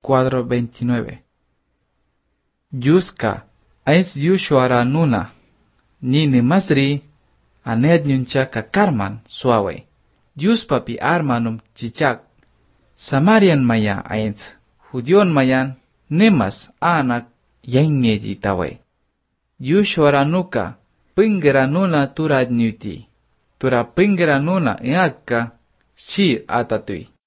4:29. Yuska, ais yushuara nuna, nini masri, aned nyuncha kakarman suawe. Yuspapi armanum chichak, Samarian maya ains, Judion mayan, nemas anak yengeji tawe. Yushuara nuka, pingera nuna turad nyuti, tura pingera nuna iakka, shir atatui.